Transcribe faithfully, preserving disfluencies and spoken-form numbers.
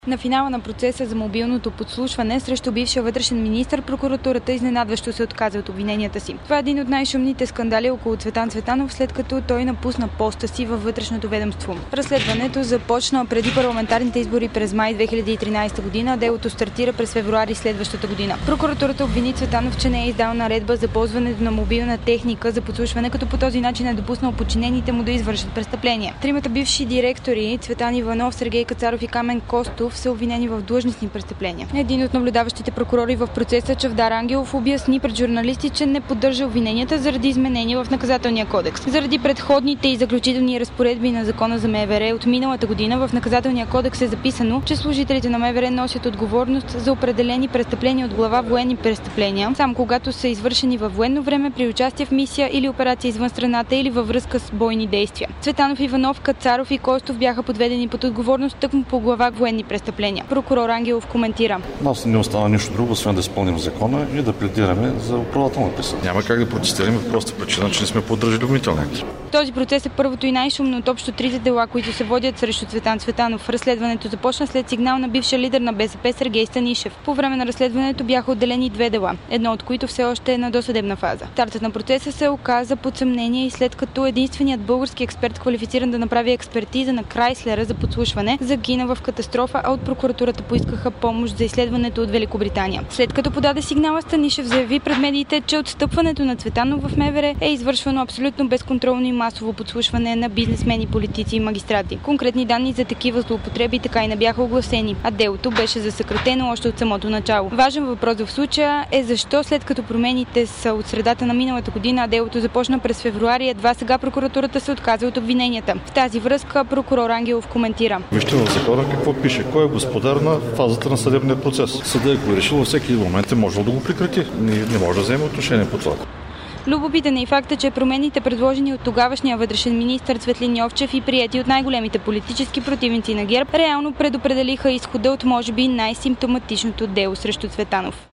На финала на процеса за мобилното подслушване срещу бившия вътрешен министър, прокуратурата изненадващо се отказа от обвиненията си. Това е един от най-шумните скандали около Цветан Цветанов, след като той напусна поста си във вътрешното ведомство. Разследването започна преди парламентарните избори през май две хиляди и тринадесета година, а делото стартира през февруари следващата година. Прокуратурата обвини Цветанов, че не е издал наредба за ползването на мобилна техника за подслушване, като по този начин е допуснал подчинените му да извършат престъпления. Тримата бивши директори Цветан Иванов, Сергей Кацаров и Камен Костов са обвинени в длъжностни престъпления. Един от наблюдаващите прокурори в процеса, Чавдар Ангелов, обясни пред журналисти, че не поддържа обвиненията заради изменения в наказателния кодекс. Заради предходните и заключителни разпоредби на Закона за МВР от миналата година в наказателния кодекс е записано, че служителите на МВР носят отговорност за определени престъпления от глава военни престъпления, само когато са извършени във военно време при участие в мисия или операция извън страната или във връзка с бойни действия. Цветанов, Иванов, Кацаров и Костов бяха подведени под отговорност тъкмо по глава военни престъпления. Прокурор Ангелов коментира: Нас не остана нищо друго, освен да изпълним закона и да пледираме за оправдателна присъда. Няма как да протестираме по проста причина, че не сме поддържали обвинителния. Този процес е първото и най-шумно от общо трите дела, които се водят срещу Цветан Цветанов. Разследването започна след сигнал на бившия лидер на БСП Сергей Станишев. По време на разследването бяха отделени две дела, едно от които все още е на досъдебна фаза. Стартът на процеса се оказа под съмнение и след като единственият български експерт, квалифициран да направи експертиза на Крайслера за подслушване, загина в катастрофа, а от прокуратурата поискаха помощ за изследването от Великобритания. След като подаде сигнала, Станишев заяви пред медиите, че отстъпването на Цветанов в МВР е извършвано абсолютно безконтролно и масово подслушване на бизнесмени, политици и магистрати. Конкретни данни за такива злоупотреби така и не бяха огласени, а делото беше засекретено още от самото начало. Важен въпрос в случая е защо след като промените са от средата на миналата година, а делото започна през февруари, едва сега прокуратурата се отказа от обвиненията. В тази връзка прокурор Ангелов коментира: Вижте в закона какво пише, кой е господар на фазата на съдебния процес. Съдът, ако е решил, във всеки момент е можел да го прекрати. Не, не може да вземе отношение по това. Любопитен е и факта, че промените, предложени от тогавашния вътрешен министър Цветлин Йовчев и приети от най-големите политически противници на ГЕРБ, реално предопределиха изхода от може би най-симптоматичното дело срещу Цветанов.